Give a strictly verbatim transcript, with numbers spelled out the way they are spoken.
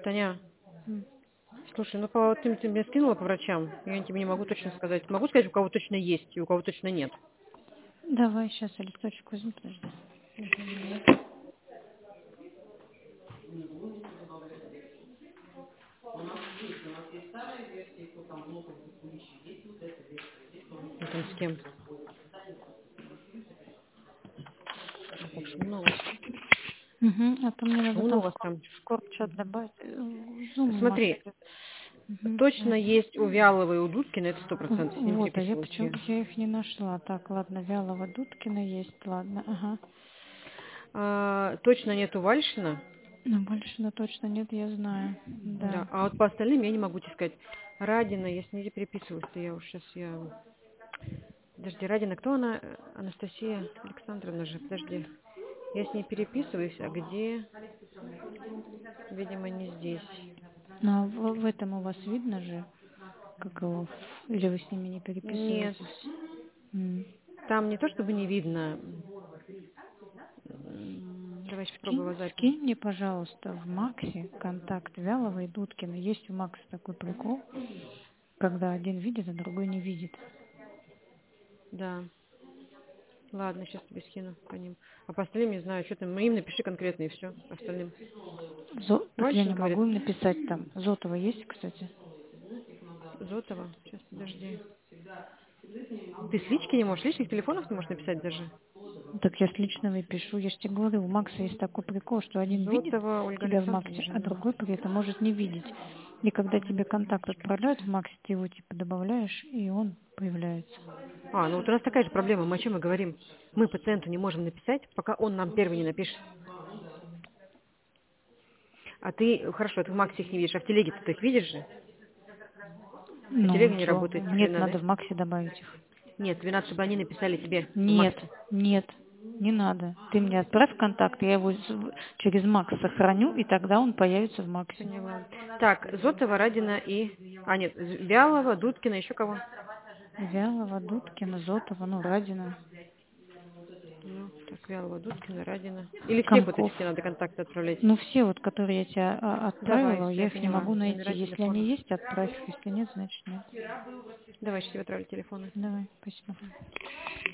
Таня, М. слушай, ну по, ты, ты мне скинула по врачам, я тебе не могу точно сказать. Могу сказать, у кого точно есть и у кого точно нет. Давай сейчас я листочек возьму, подожди. Ну, там с кем? Ну, так шумно у вас. Угу. А то мне надо Шумно там у в вас корп, там. в корп-чат добавить. Зум у Маши Смотри, идет. Угу. точно есть у Вяловой и у Дудкина, это сто процентов, с ним Вот, а я переписывалась почему я. я их не нашла. Так, ладно, Вялова Дудкина есть, ладно, ага. А, точно нет у Вальшина, Но больше, но точно нет, я знаю. Да. да, а вот по остальным я не могу тебе сказать. Радина, я с ней переписывалась-то, я уж сейчас, я... Подожди, Радина, кто она? Анастасия Александровна же, подожди. Я с ней переписываюсь, а где? Видимо, не здесь. Но в, в этом у вас видно же, как его, или вы с ними не Нет, переписываетесь? М. там не то чтобы не видно. М, Давай сейчас попробую Скинь, его запись. скинь мне, пожалуйста, в Максе контакт Вялова и Дудкина. Есть у Макса такой прикол, когда один видит, а другой не видит. Да. Ладно, сейчас тебе скину по ним. А по остальным не знаю, что там. Ну, им напиши конкретно и все. По остальным. Зо... Так я Вальшин не говорит. могу им написать там. Зотова есть, кстати? Зотова. Сейчас, подожди. Ты с лички не можешь? Личных телефонов не можешь написать даже? Так я с личного и пишу. Я же тебе говорю, у Макса есть такой прикол, что один видит Зотова Ольга тебя в Александровна, Максе, а жена. другой при этом может не видеть. И когда тебе контакт отправляют в Максе, ты его типа добавляешь, и он появляется. А, ну вот у нас такая же проблема. Мы о чем мы говорим? Мы пациенту не можем написать, пока он нам первый не напишет. А ты, хорошо, ты в Максе их не видишь, а в телеге ты их видишь же? А Ну, телега не ничего. работает, тебе Нет, надо. надо в Максе добавить их. Нет, тебе надо, чтобы они написали тебе в Нет, Максе. нет, не надо. Ты мне отправь контакт, я его з- через Макс сохраню, и тогда он появится в Максе. Поняла. Так, Зотова, Радина и... А, нет, З- Вялова, Дудкина, еще кого? Вялова, Дудкина, Зотова, ну, Радина, Ну, так, Вялова, Дудкина, Радина. Или всех вот Комков. этих тебе надо контакты отправлять? Ну, все вот, которые я тебе а, Давай, отправила, все, я я их не поняла. могу найти. Номера Если они телефонов. есть, отправь. Если нет, значит нет. Давай, сейчас тебе отправлю телефоны. Давай, спасибо.